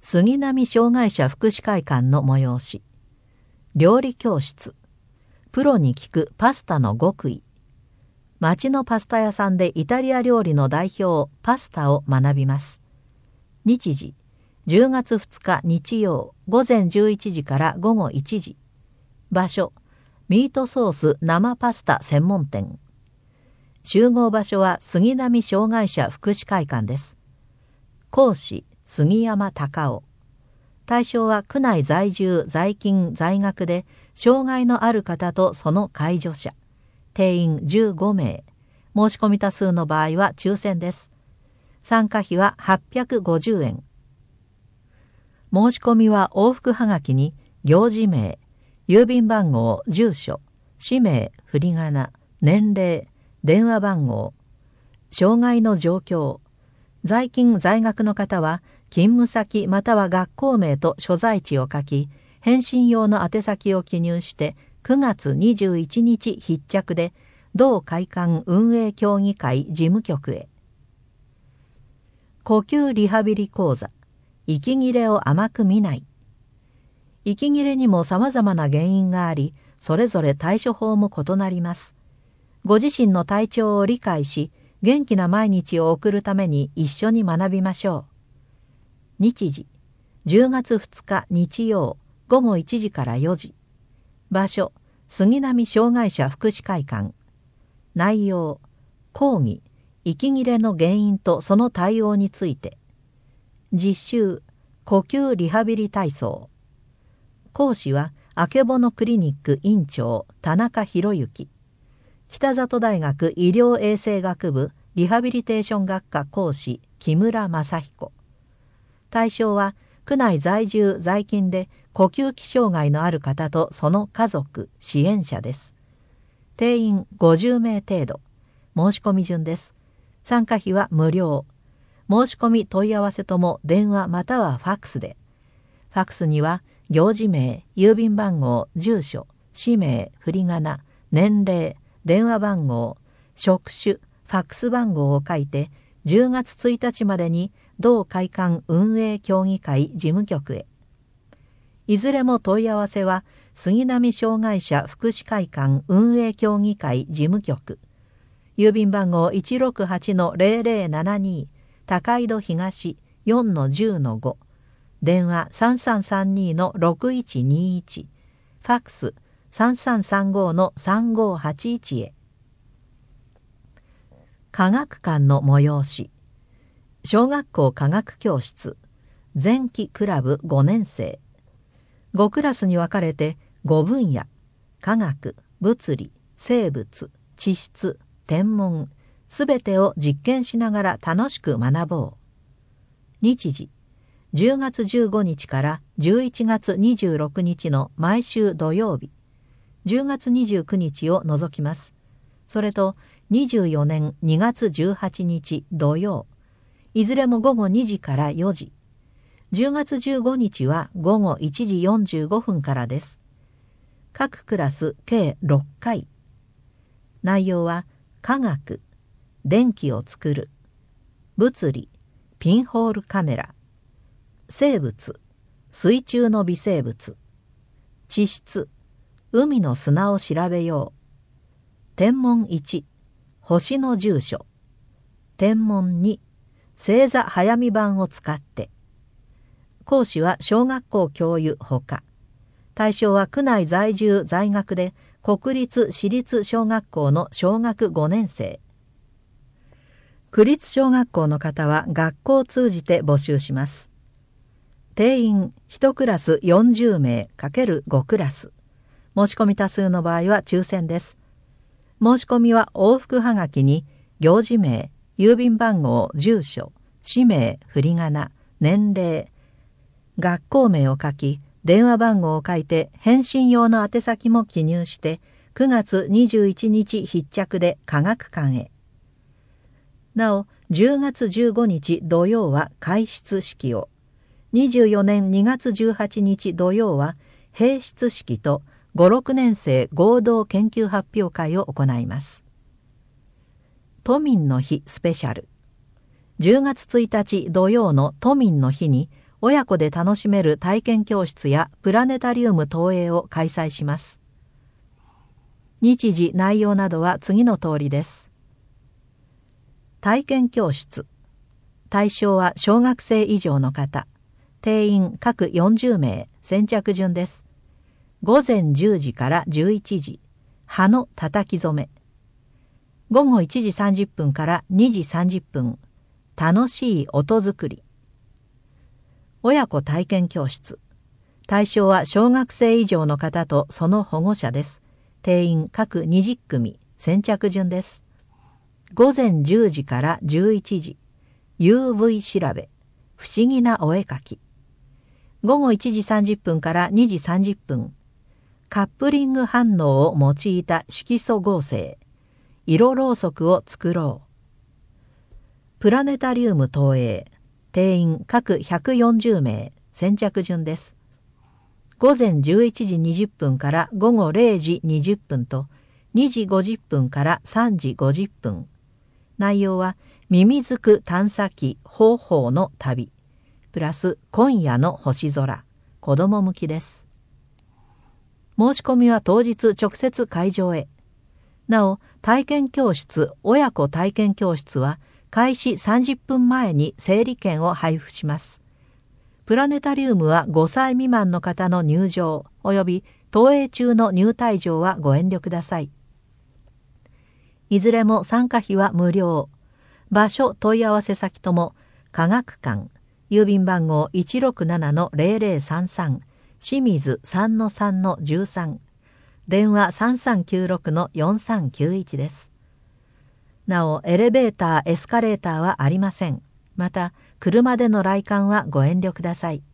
杉並障害者福祉会館の催し。料理教室。プロに聞くパスタの極意。町のパスタ屋さんでイタリア料理の代表パスタを学びます。日時10月2日日曜午前11時から午後1時。場所ミートソース生パスタ専門店。集合場所は杉並障害者福祉会館です。講師杉山隆夫。対象は区内在住在勤在学で障害のある方とその介助者。定員15名。申し込み多数の場合は抽選です。参加費は850円。申し込みは往復はがきに行事名、郵便番号、住所、氏名、振り仮名、年齢、電話番号、障害の状況、在勤在学の方は勤務先または学校名と所在地を書き、返信用の宛先を記入して9月21日必着で同会館運営協議会事務局へ。呼吸リハビリ講座、息切れを甘く見ない。息切れにも様々な原因があり、それぞれ対処法も異なります。ご自身の体調を理解し、元気な毎日を送るために一緒に学びましょう。日時、10月2日日曜午後1時から4時。場所、杉並障害者福祉会館。内容、講義、息切れの原因とその対応について。実習、呼吸リハビリ体操。講師は、あけぼのクリニック院長田中博之。北里大学医療衛生学部リハビリテーション学科講師木村正彦。対象は区内在住在勤で呼吸器障害のある方とその家族支援者です。定員50名程度。申し込み順です。参加費は無料。申し込み問い合わせとも電話またはファックスで。ファックスには行事名、郵便番号、住所、氏名、振り仮名、年齢、電話番号、職種、ファックス番号を書いて10月1日までに同会館運営協議会事務局へ。いずれも問い合わせは杉並障害者福祉会館運営協議会事務局。郵便番号 168-0072 高井戸東 4-10-5。電話 3332-6121。ファックス 3335-3581 へ。科学館の催し。小学校科学教室前期クラブ5年生。5クラスに分かれて5分野、科学、物理、生物、地質、天文、すべてを実験しながら楽しく学ぼう。日時10月15日から11月26日の毎週土曜日、10月29日を除きます。それと24年2月18日土曜、いずれも午後2時から4時。10月15日は午後1時45分からです。各クラス計6回。内容は科学、電気を作る、物理、ピンホールカメラ、生物、水中の微生物、地質、海の砂を調べよう、天文1、星の住所、天文2、星座早見版を使って。講師は小学校教諭ほか。対象は区内在住在学で国立私立小学校の小学5年生。区立小学校の方は学校を通じて募集します。定員1クラス40名 ×5 クラス。申し込み多数の場合は抽選です。申し込みは往復はがきに行事名、郵便番号、住所、氏名、振り仮名、年齢、学校名を書き、電話番号を書いて返信用の宛先も記入して9月21日必着で科学館へ。なお、10月15日土曜は開室式を、24年2月18日土曜は閉室式と5、6年生合同研究発表会を行います。都民の日スペシャル。10月1日土曜の都民の日に親子で楽しめる体験教室やプラネタリウム投影を開催します。日時、内容などは次の通りです。体験教室。対象は小学生以上の方。定員各40名、先着順です。午前10時から11時、葉の叩き染め。午後1時30分から2時30分、楽しい音作り。親子体験教室。対象は小学生以上の方とその保護者です。定員各20組、先着順です。午前10時から11時、UV 調べ、不思議なお絵描き。午後1時30分から2時30分、カップリング反応を用いた色素合成、色ろうそくを作ろう。プラネタリウム投影、定員各140名、先着順です。午前11時20分から午後0時20分と2時50分から3時50分。内容はミミズク探査機方法の旅プラス今夜の星空、子ども向きです。申し込みは当日直接会場へ。なお、体験教室、親子体験教室は開始30分前に整理券を配布します。プラネタリウムは5歳未満の方の入場及び投影中の入退場はご遠慮ください。いずれも参加費は無料。場所問い合わせ先とも科学館、郵便番号 167-0033 清水 3-3-13、電話 3396-4391 です。なお、エレベーター、エスカレーターはありません。また、車での来館はご遠慮ください。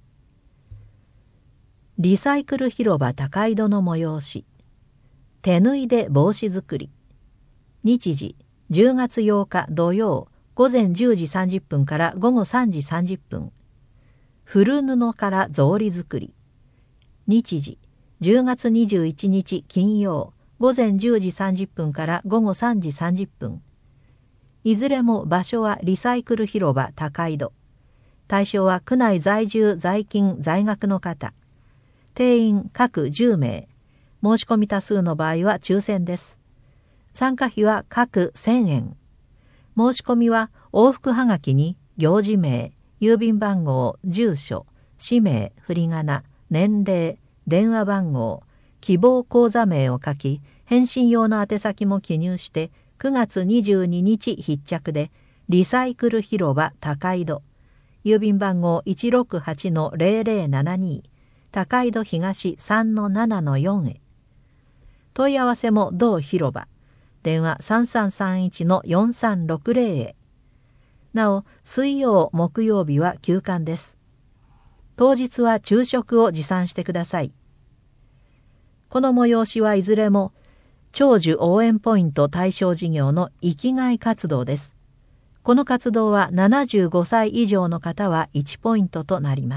リサイクル広場高井戸の催し。手縫いで帽子作り。日時、10月8日土曜、午前10時30分から午後3時30分。古布から草履作り。日時、10月21日金曜、午前10時30分から午後3時30分。いずれも場所はリサイクル広場高井戸。対象は区内在住在勤在学の方。定員各10名。申し込み多数の場合は抽選です。参加費は各1000円。申し込みは往復はがきに行事名、郵便番号、住所、氏名、振り仮名、年齢、電話番号、希望口座名を書き、返信用の宛先も記入して9月22日必着で、リサイクル広場高井戸、郵便番号 168-0072、高井戸東 3-7-4 へ。問い合わせも同広場、電話 3331-4360 へ。なお、水曜、木曜日は休館です。当日は昼食を持参してください。この催しはいずれも、長寿応援ポイント対象事業の生きがい活動です。この活動は75歳以上の方は1ポイントとなります。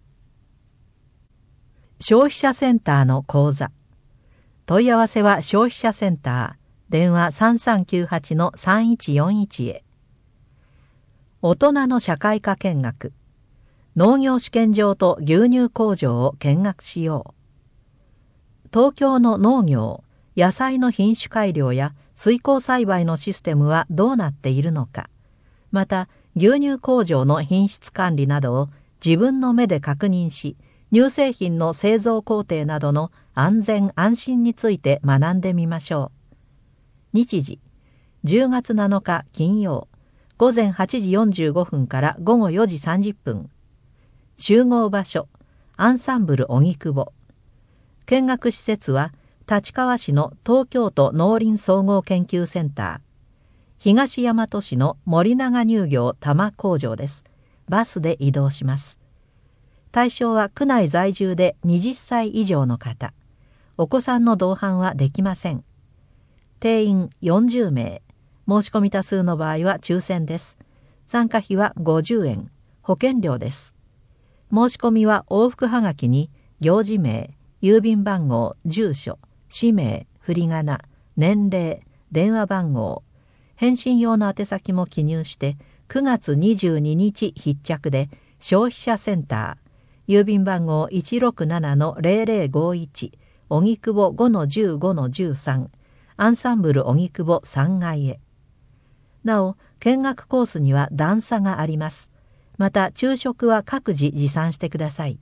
消費者センターの講座。問い合わせは消費者センター、電話 3398-3141 へ。大人の社会科見学。農業試験場と牛乳工場を見学しよう。東京の農業、野菜の品種改良や水耕栽培のシステムはどうなっているのか。また、牛乳工場の品質管理などを自分の目で確認し、乳製品の製造工程などの安全安心について学んでみましょう。日時、10月7日金曜、午前8時45分から午後4時30分。集合場所、アンサンブル荻窪。見学施設は、立川市の東京都農林総合研究センター、東大和市の森永乳業多摩工場です。バスで移動します。対象は区内在住で20歳以上の方。お子さんの同伴はできません。定員40名。申し込み多数の場合は抽選です。参加費は50円。保険料です。申し込みは往復はがきに行事名、郵便番号、住所、氏名、振り仮名、年齢、電話番号、返信用の宛先も記入して9月22日必着で消費者センター、郵便番号 167-0051、荻窪 5-15-13、アンサンブル荻窪3階へ。なお、見学コースには段差があります。また、昼食は各自持参してください。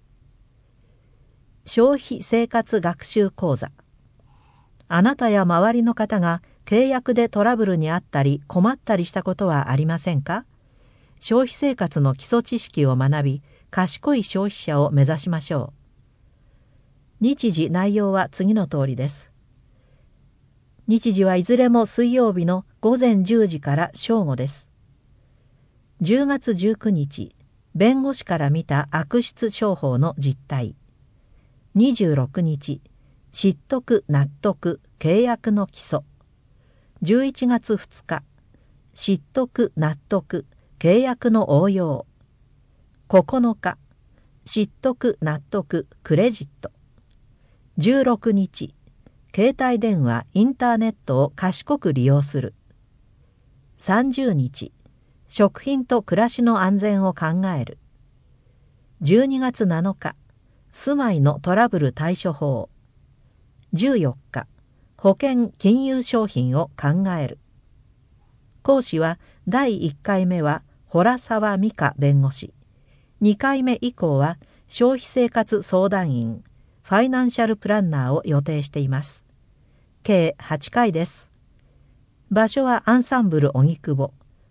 消費生活学習講座。あなたや周りの方が契約でトラブルにあったり困ったりしたことはありませんか？消費生活の基礎知識を学び、賢い消費者を目指しましょう。日時内容は次の通りです。日時はいずれも水曜日の午前10時から正午です。10月19日、弁護士から見た悪質商法の実態。26日、知得納得契約の基礎。11月2日、知得納得契約の応用。9日、知得納得クレジット。16日、携帯電話インターネットを賢く利用する。30日、食品と暮らしの安全を考える。12月7日、住まいのトラブル対処法。14日、保険金融商品を考える。講師は第1回目は洞沢美香弁護士、2回目以降は消費生活相談員、ファイナンシャルプランナーを予定しています。計8回です。場所はアンサンブル荻窪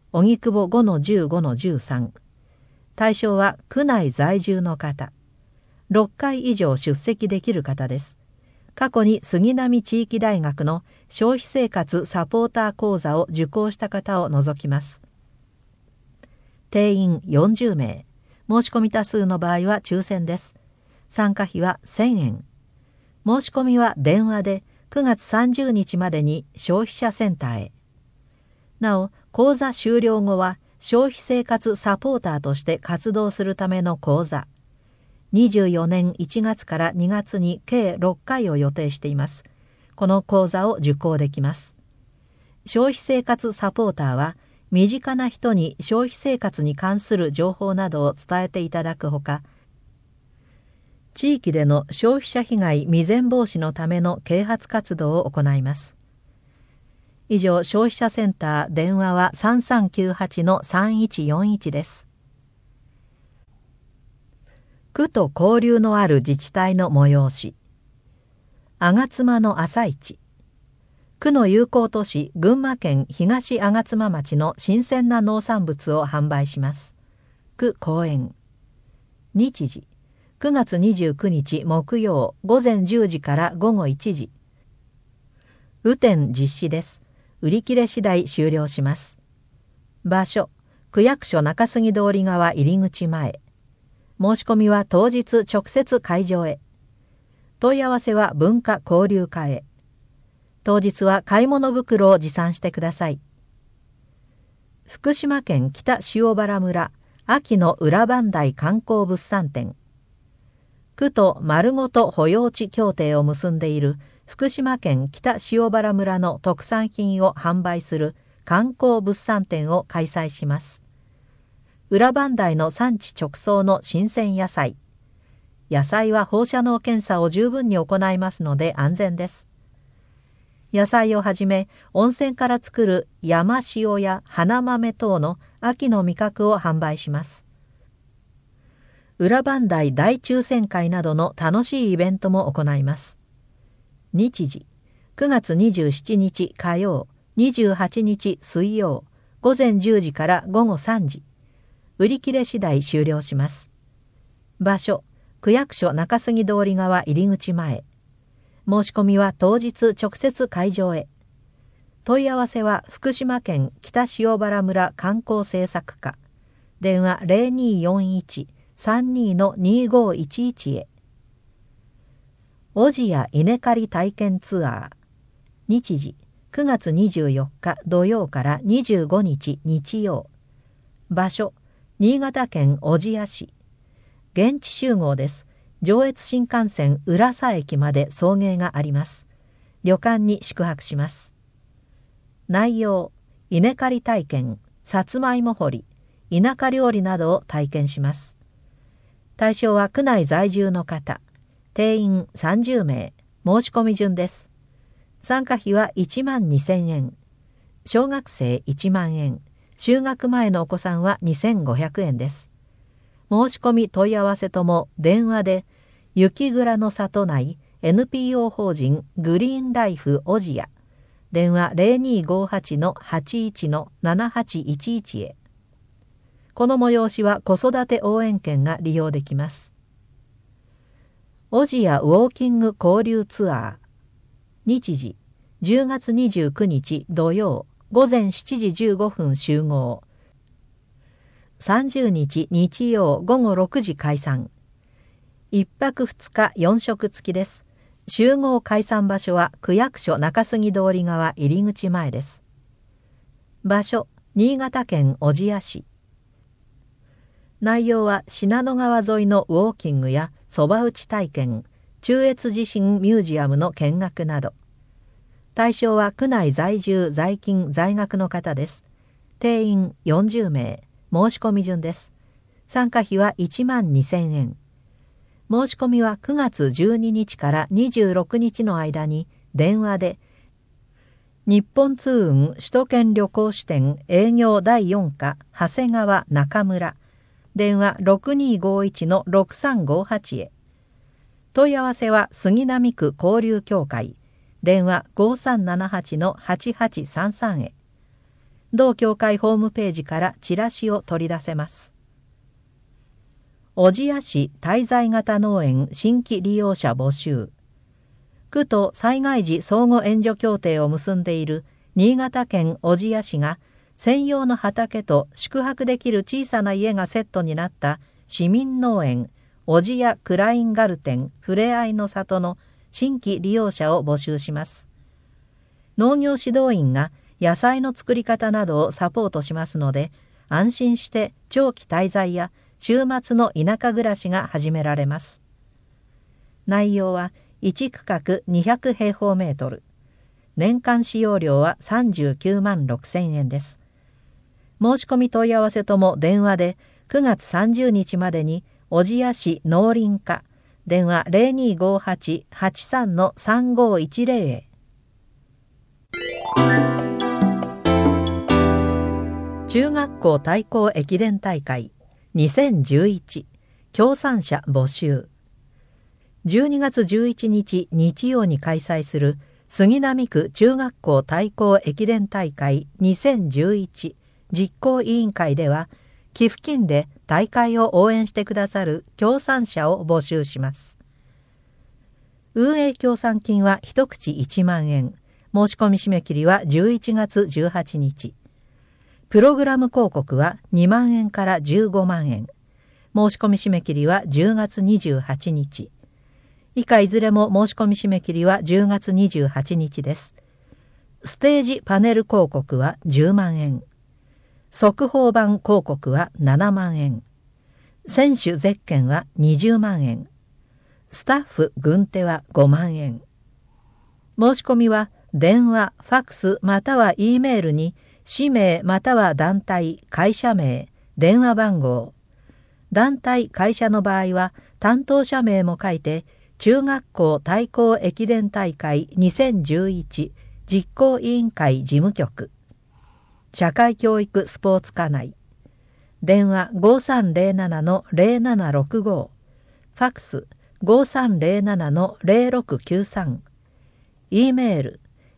5-15-13。対象は区内在住の方。6回以上出席できる方です。過去に杉並地域大学の消費生活サポーター講座を受講した方を除きます。定員40名。申し込み多数の場合は抽選です。参加費は1000円。申し込みは電話で9月30日までに消費者センターへ。なお、講座終了後は消費生活サポーターとして活動するための講座。24年1月から2月に計6回を予定しています。この講座を受講できます。消費生活サポーターは、身近な人に消費生活に関する情報などを伝えていただくほか、地域での消費者被害未然防止のための啓発活動を行います。以上、消費者センター電話は 3398-3141 です。区と交流のある自治体の催し。吾妻の朝市。区の友好都市群馬県東吾妻町の新鮮な農産物を販売します。区公園。日時9月29日木曜午前10時から午後1時。雨天実施です。売り切れ次第終了します。場所、区役所中杉通り側入り口前。申し込みは当日直接会場へ。問い合わせは文化交流課へ。当日は買い物袋を持参してください。福島県北塩原村秋の裏磐梯観光物産展。区と丸ごと保養地協定を結んでいる福島県北塩原村の特産品を販売する観光物産展を開催します。裏磐梯の産地直送の新鮮野菜。野菜は放射能検査を十分に行いますので安全です。野菜をはじめ温泉から作る山塩や花豆等の秋の味覚を販売します。裏磐梯大抽選会などの楽しいイベントも行います。日時9月27日火曜、28日水曜、午前10時から午後3時。売り切れ次第終了します。場所、区役所中杉通り側入り口前。申し込みは当日直接会場へ。問い合わせは福島県北塩原村観光政策課。電話 0241-32-2511 へ。おじや稲刈り体験ツアー。日時9月24日土曜から25日日曜。場所、新潟県小千谷市。現地集合です。上越新幹線浦佐駅まで送迎があります。旅館に宿泊します。内容、稲刈り体験、さつまいも掘り、 田舎料理などを体験します。対象は区内在住の方、定員30名、申し込み順です。参加費は12,000円、小学生1万円、就学前のお子さんは2,500円です。申し込み問い合わせとも電話で、雪蔵の里内 NPO 法人グリーンライフ小千谷、電話 0258-81-7811 へ。この催しは子育て応援券が利用できます。小千谷ウォーキング交流ツアー。日時、10月29日土曜、午前7時15分集合。30日日曜午後6時開山。1泊2日4食付きです。集合開山場所は区役所中杉通り側入り口前です。場所、新潟県小千谷市。内容は信濃川沿いのウォーキングやそば打ち体験、中越地震ミュージアムの見学など。対象は区内在住在勤在学の方です。定員40名、申し込み順です。参加費は12,000円。申し込みは9月12日から26日の間に電話で、日本通運首都圏旅行支店営業第4課長谷川中村、電話 6251-6358 へ。問い合わせは杉並区交流協会、電話 5378-8833 へ。同協会ホームページからチラシを取り出せます。小千谷市滞在型農園新規利用者募集。区と災害時相互援助協定を結んでいる新潟県小千谷市が、専用の畑と宿泊できる小さな家がセットになった市民農園小千谷クラインガルテンふれあいの里の新規利用者を募集します。農業指導員が野菜の作り方などをサポートしますので、安心して長期滞在や週末の田舎暮らしが始められます。内容は1区画200平方メートル。年間使用料は39万6,000円です。申し込み問い合わせとも電話で9月30日までに小千谷市農林課、電話 0258-83-3510 へ。中学校対抗駅伝大会2011協賛者募集。12月11日日曜に開催する杉並区中学校対抗駅伝大会2011実行委員会では、寄付金で大会を応援してくださる協賛者を募集します。運営協賛金は一口1万円。申し込み締め切りは11月18日。プログラム広告は2万円から15万円。申し込み締め切りは10月28日。以下いずれも申し込み締め切りは10月28日です。ステージパネル広告は10万円。速報版広告は7万円。選手ゼッケンは20万円。スタッフ軍手は5万円。申し込みは電話、ファックスまたは E メールに氏名または団体、会社名、電話番号。団体、会社の場合は担当者名も書いて、中学校対抗駅伝大会2011実行委員会事務局。社会教育スポーツ課内。電話 5307-0765。ファックス 5307-0693。E メール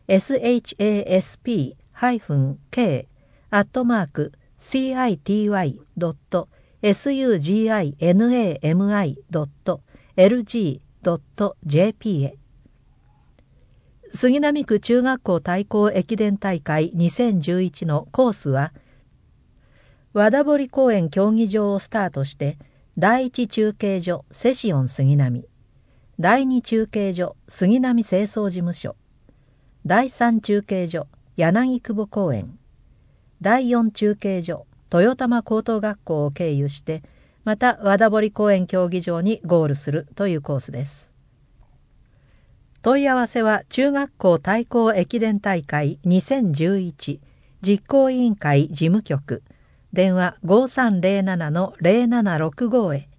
shasp-k@city.suginami.lg.jp へ。杉並区中学校対抗駅伝大会2011のコースは、和田堀公園競技場をスタートして、第1中継所セシオン杉並、第2中継所杉並清掃事務所、第3中継所柳久保公園、第4中継所豊玉高等学校を経由して、また和田堀公園競技場にゴールするというコースです。問い合わせは中学校対抗駅伝大会2011実行委員会事務局、 電話5307-0765へ。